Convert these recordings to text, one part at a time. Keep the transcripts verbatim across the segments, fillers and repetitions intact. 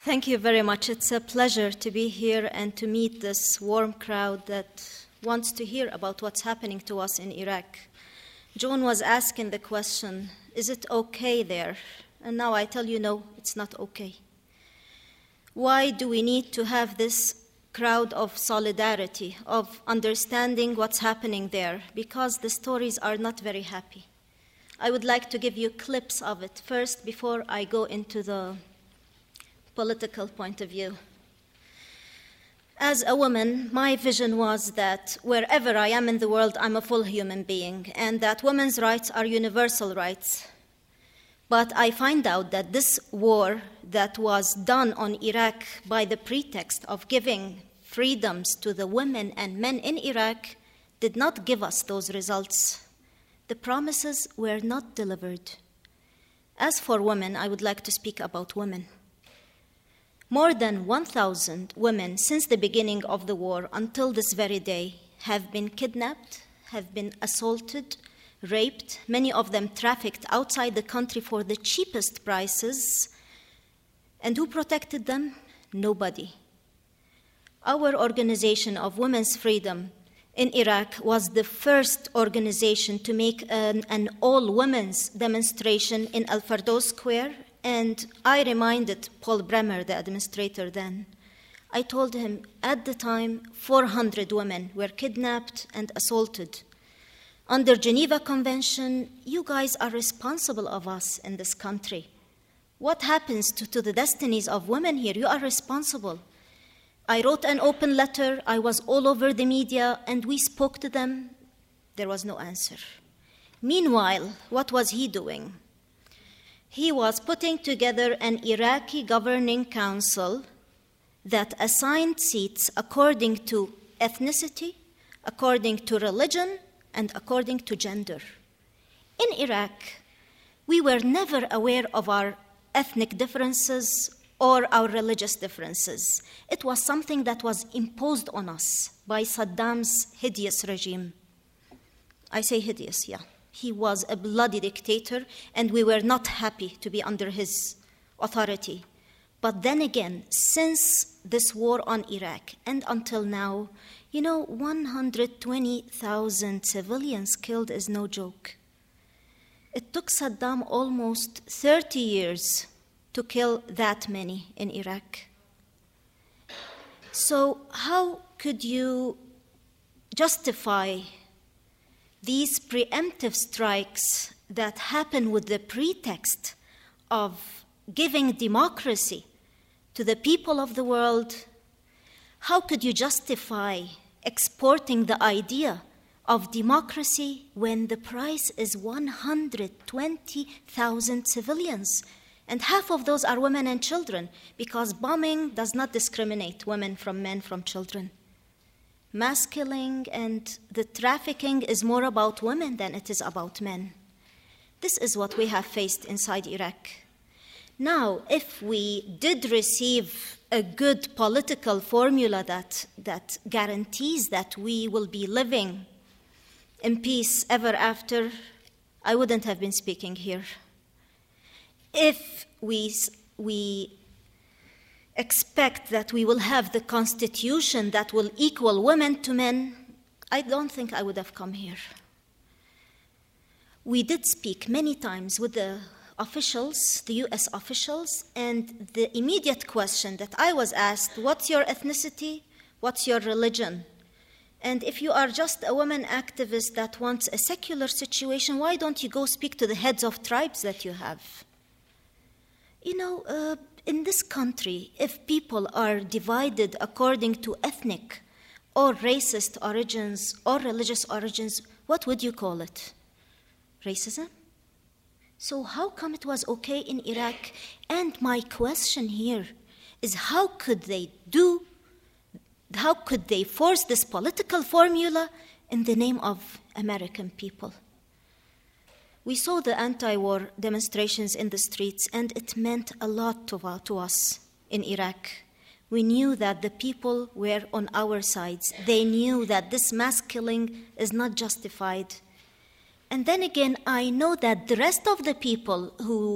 Thank you very much. It's a pleasure to be here and to meet this warm crowd that wants to hear about what's happening to us in Iraq. Joan was asking the question, is it okay there? And now I tell you, no, it's not okay. Why do we need to have this crowd of solidarity, of understanding what's happening there? Because the stories are not very happy. I would like to give you clips of it first before I go into the political point of view. As a woman, my vision was that wherever I am in the world, I'm a full human being, and that women's rights are universal rights. But I find out that this war that was done on Iraq by the pretext of giving freedoms to the women and men in Iraq did not give us those results. The promises were not delivered. As for women, I would like to speak about women. More than one thousand women since the beginning of the war until this very day have been kidnapped, have been assaulted, raped, many of them trafficked outside the country for the cheapest prices. And who protected them? Nobody. Our Organization of Women's Freedom in Iraq was the first organization to make an, an all-women's demonstration in Al Fardous Square, and I reminded Paul Bremer, the administrator then. I told him, at the time, four hundred women were kidnapped and assaulted. Under Geneva Convention, you guys are responsible of us in this country. What happens to, to the destinies of women here? You are responsible. I wrote an open letter. I was all over the media, and we spoke to them. There was no answer. Meanwhile, what was he doing? He was putting together an Iraqi governing council that assigned seats according to ethnicity, according to religion, and according to gender. In Iraq, we were never aware of our ethnic differences or our religious differences. It was something that was imposed on us by Saddam's hideous regime. I say hideous, yeah. He was a bloody dictator, and we were not happy to be under his authority. But then again, since this war on Iraq and until now, you know, one hundred twenty thousand civilians killed is no joke. It took Saddam almost thirty years to kill that many in Iraq. So how could you justify these preemptive strikes that happen with the pretext of giving democracy to the people of the world? How could you justify exporting the idea of democracy when the price is one hundred twenty thousand civilians? And half of those are women and children, because bombing does not discriminate women from men, from children. Mass killing and the trafficking is more about women than it is about men. This is what we have faced inside Iraq. Now, if we did receive a good political formula that, that guarantees that we will be living in peace ever after, I wouldn't have been speaking here. If we, we expect that we will have the constitution that will equal women to men, I don't think I would have come here. We did speak many times with the officials, the U S officials, and the immediate question that I was asked, what's your ethnicity? What's your religion? And if you are just a woman activist that wants a secular situation, why don't you go speak to the heads of tribes that you have? You know, uh, in this country, if people are divided according to ethnic or racist origins or religious origins, what would you call it? Racism? So how come it was okay in Iraq? And my question here is, how could they do, how could they force this political formula in the name of American people? We saw the anti-war demonstrations in the streets, and it meant a lot to, uh, to us in Iraq. We knew that the people were on our sides. They knew that this mass killing is not justified. And then again, I know that the rest of the people who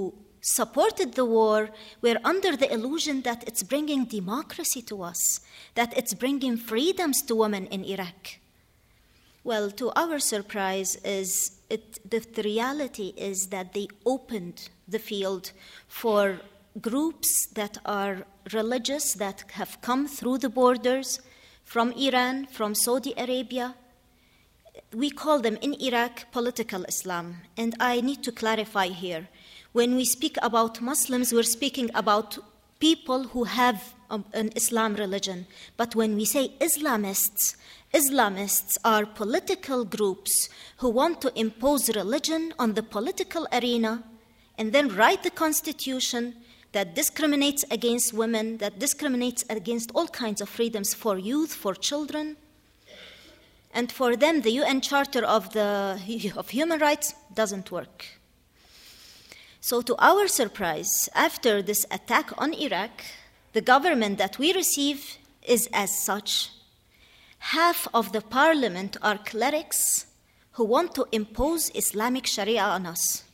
supported the war were under the illusion that it's bringing democracy to us, that it's bringing freedoms to women in Iraq. Well, to our surprise, is it, the, the reality is that they opened the field for groups that are religious, that have come through the borders from Iran, from Saudi Arabia. We call them in Iraq political Islam. And I need to clarify here. When we speak about Muslims, we're speaking about people who have um, an Islam religion. But when we say Islamists, Islamists are political groups who want to impose religion on the political arena and then write the constitution that discriminates against women, that discriminates against all kinds of freedoms for youth, for children. And for them, the U N Charter of, the, of Human Rights doesn't work. So to our surprise, after this attack on Iraq, the government that we receive is as such. Half of the parliament are clerics who want to impose Islamic Sharia on us.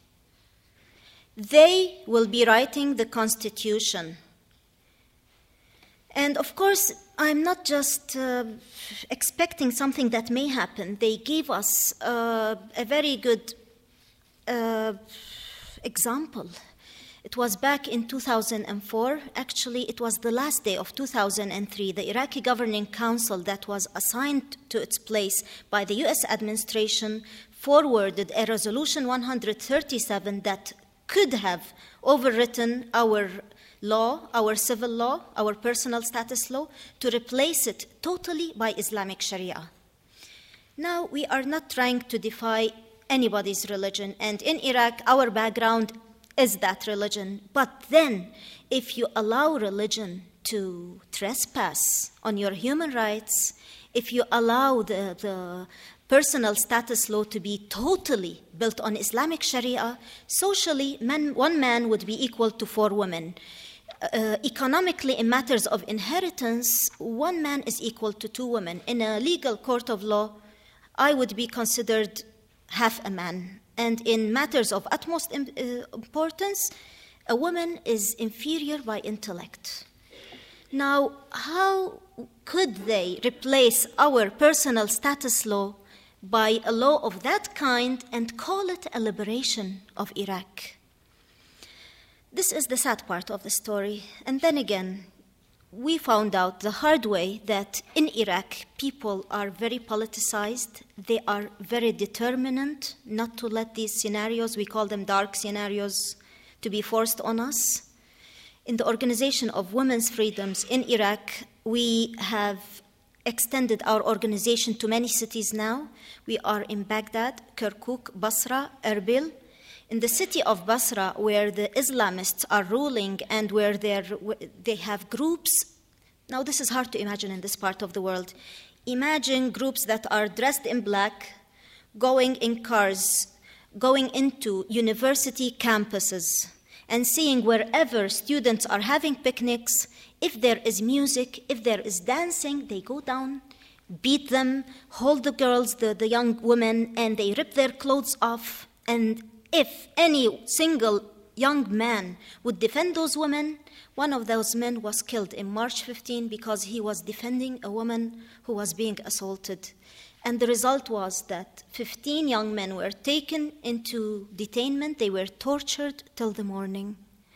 They will be writing the constitution. And of course, I'm not just uh, expecting something that may happen. They gave us uh, a very good uh, example. It was back in two thousand four. Actually, it was the last day of two thousand three. The Iraqi Governing Council that was assigned to its place by the U S administration forwarded a resolution one thirty-seven that could have overwritten our law, our civil law, our personal status law, to replace it totally by Islamic Sharia. Now, we are not trying to defy anybody's religion, and in Iraq, our background is that religion. But then, if you allow religion to trespass on your human rights, if you allow the, the personal status law to be totally built on Islamic Sharia, socially, man, one man would be equal to four women. Uh, economically, in matters of inheritance, one man is equal to two women. In a legal court of law, I would be considered half a man. And in matters of utmost im- uh, importance, a woman is inferior by intellect. Now, how could they replace our personal status law by a law of that kind and call it a liberation of Iraq? This is the sad part of the story. And then again, we found out the hard way that in Iraq, people are very politicized. They are very determined not to let these scenarios, we call them dark scenarios, to be forced on us. In the Organization of Women's Freedoms in Iraq, we have extended our organization to many cities now. We are in Baghdad, Kirkuk, Basra, Erbil. In the city of Basra, where the Islamists are ruling and where they have groups, now this is hard to imagine in this part of the world. Imagine groups that are dressed in black, going in cars, going into university campuses, and seeing wherever students are having picnics, if there is music, if there is dancing, they go down, beat them, hold the girls, the, the young women, and they rip their clothes off. And if any single young man would defend those women, one of those men was killed in March fifteenth because he was defending a woman who was being assaulted. And the result was that fifteen young men were taken into detainment. They were tortured till the morning.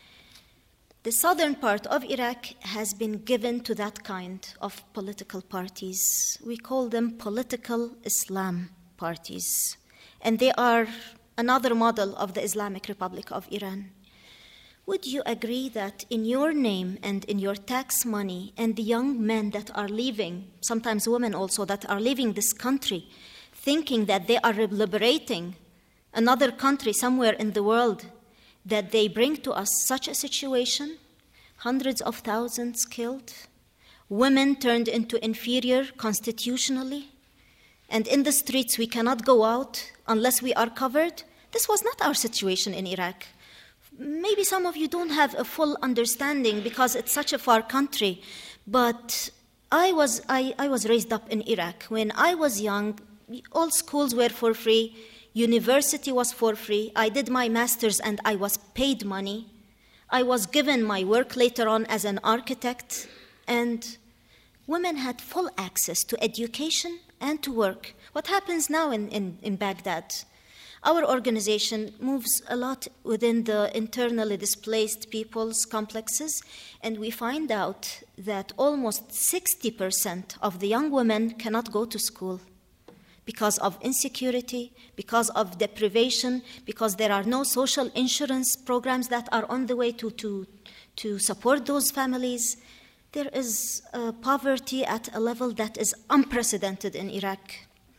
The southern part of Iraq has been given to that kind of political parties. We call them political Islam parties. And they are another model of the Islamic Republic of Iran. Would you agree that in your name and in your tax money and the young men that are leaving, sometimes women also, that are leaving this country, thinking that they are liberating another country somewhere in the world, that they bring to us such a situation? Hundreds of thousands killed, women turned into inferior constitutionally, and in the streets we cannot go out unless we are covered. This was not our situation in Iraq. Maybe some of you don't have a full understanding because it's such a far country, but I was, I, I was raised up in Iraq. When I was young, all schools were for free, university was for free. I did my master's and I was paid money. I was given my work later on as an architect, and women had full access to education and to work. What happens now in, in, in Baghdad? Our organization moves a lot within the internally displaced people's complexes, and we find out that almost sixty percent of the young women cannot go to school because of insecurity, because of deprivation, because there are no social insurance programs that are on the way to, to, to support those families. There is uh, poverty at a level that is unprecedented in Iraq.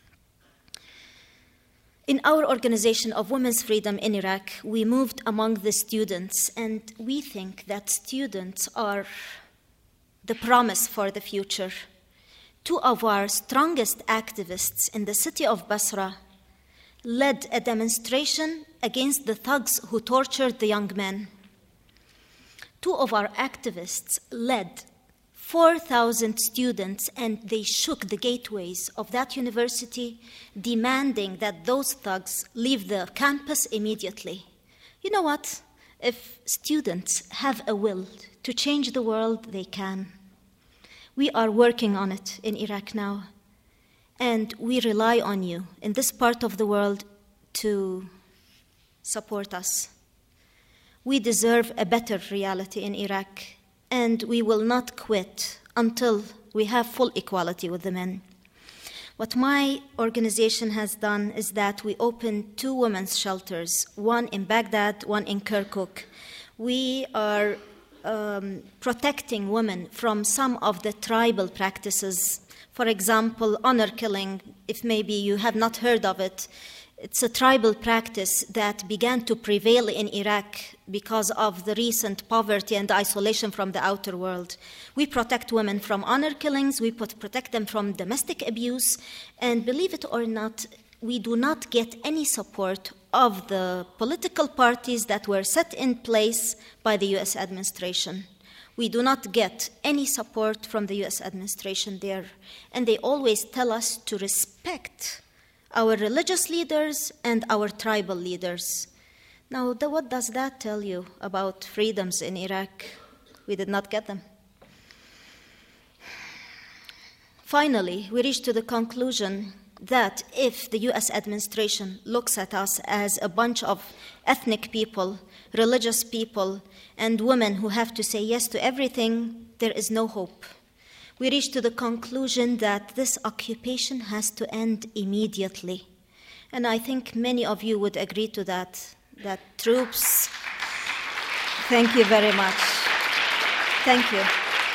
In our organization of Women's Freedom in Iraq, we moved among the students, and we think that students are the promise for the future. Two of our strongest activists in the city of Basra led a demonstration against the thugs who tortured the young men. Two of our activists led four thousand students, and they shook the gateways of that university, demanding that those thugs leave the campus immediately. You know what? If students have a will to change the world, they can. We are working on it in Iraq now, and we rely on you in this part of the world to support us. We deserve a better reality in Iraq, and we will not quit until we have full equality with the men. What my organization has done is that we opened two women's shelters, one in Baghdad, one in Kirkuk. We are um, protecting women from some of the tribal practices. For example, honor killing, if maybe you have not heard of it. It's a tribal practice that began to prevail in Iraq because of the recent poverty and isolation from the outer world. We protect women from honor killings, we put, protect them from domestic abuse, and believe it or not, we do not get any support of the political parties that were set in place by the U S administration. We do not get any support from the U S administration there, and they always tell us to respect our religious leaders and our tribal leaders. Now, the, what does that tell you about freedoms in Iraq? We did not get them. Finally, we reached to the conclusion that if the U S administration looks at us as a bunch of ethnic people, religious people, and women who have to say yes to everything, there is no hope. We reached to the conclusion that this occupation has to end immediately. And I think many of you would agree to that, that troops... Thank you very much. Thank you.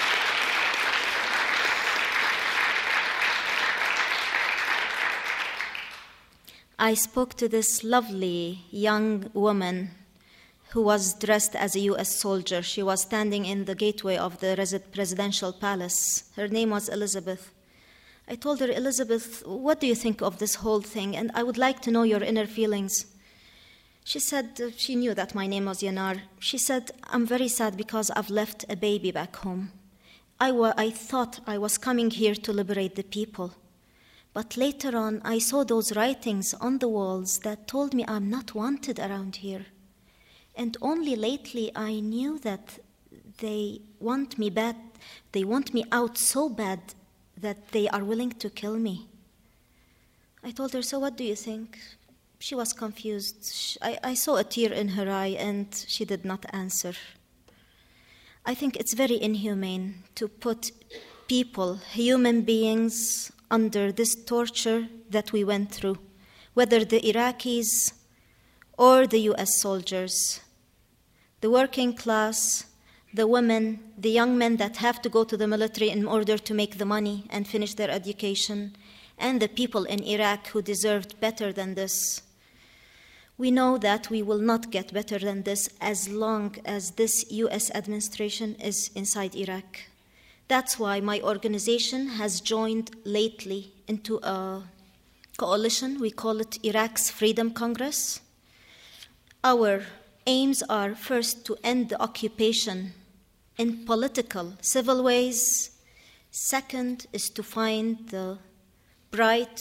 I spoke to this lovely young woman who was dressed as a U S soldier. She was standing in the gateway of the presidential palace. Her name was Elizabeth. I told her, Elizabeth, what do you think of this whole thing? And I would like to know your inner feelings. She said, uh, she knew that my name was Yanar. She said, I'm very sad because I've left a baby back home. I, wa- I thought I was coming here to liberate the people. But later on, I saw those writings on the walls that told me I'm not wanted around here. And only lately I knew that they want me bad, they want me out so bad that they are willing to kill me. I told her, so what do you think? She was confused. I, I saw a tear in her eye, and she did not answer. I think it's very inhumane to put people, human beings, under this torture that we went through, whether the Iraqis or the U S soldiers. The working class, the women, the young men that have to go to the military in order to make the money and finish their education, and the people in Iraq who deserved better than this. We know that we will not get better than this as long as this U S administration is inside Iraq. That's why my organization has joined lately into a coalition. We call it Iraq's Freedom Congress. Our aims are first to end the occupation in political, civil ways. Second is to find the bright,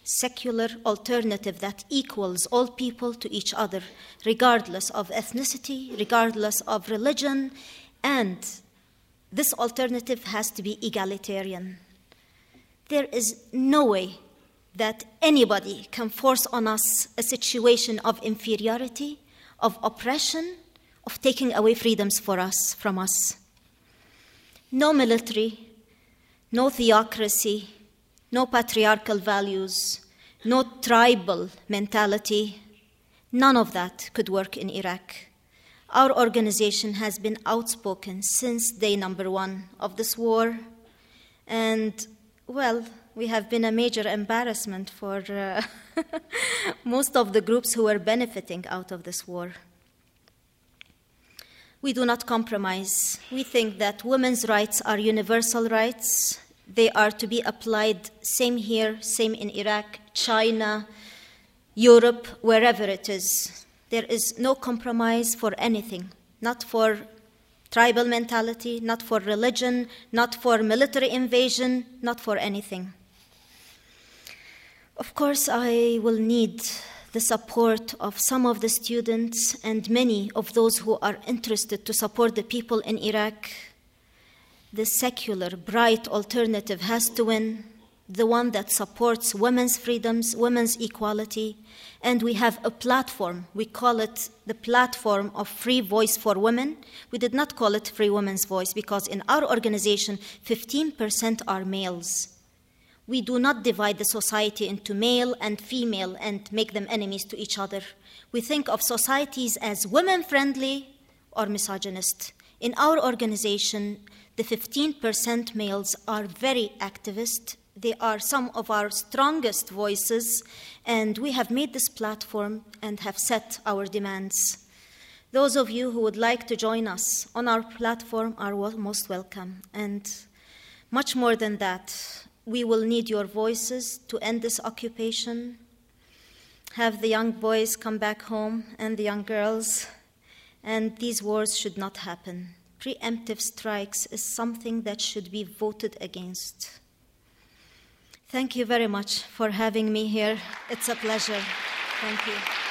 secular alternative that equals all people to each other, regardless of ethnicity, regardless of religion, and this alternative has to be egalitarian. There is no way that anybody can force on us a situation of inferiority, of oppression, of taking away freedoms for us, from us. No military, no theocracy, no patriarchal values, no tribal mentality, none of that could work in Iraq. Our organization has been outspoken since day number one of this war, and, well, we have been a major embarrassment for uh, most of the groups who are benefiting out of this war. We do not compromise. We think that women's rights are universal rights. They are to be applied same here, same in Iraq, China, Europe, wherever it is. There is no compromise for anything, not for tribal mentality, not for religion, not for military invasion, not for anything. Of course, I will need the support of some of the students and many of those who are interested to support the people in Iraq. The secular, bright alternative has to win, the one that supports women's freedoms, women's equality, and we have a platform. We call it the platform of free voice for women. We did not call it free women's voice because in our organization, fifteen percent are males. We do not divide the society into male and female and make them enemies to each other. We think of societies as women-friendly or misogynist. In our organization, the fifteen percent males are very activist. They are some of our strongest voices, and we have made this platform and have set our demands. Those of you who would like to join us on our platform are most welcome. And much more than that, we will need your voices to end this occupation, have the young boys come back home and the young girls, and these wars should not happen. Preemptive strikes is something that should be voted against. Thank you very much for having me here. It's a pleasure. Thank you.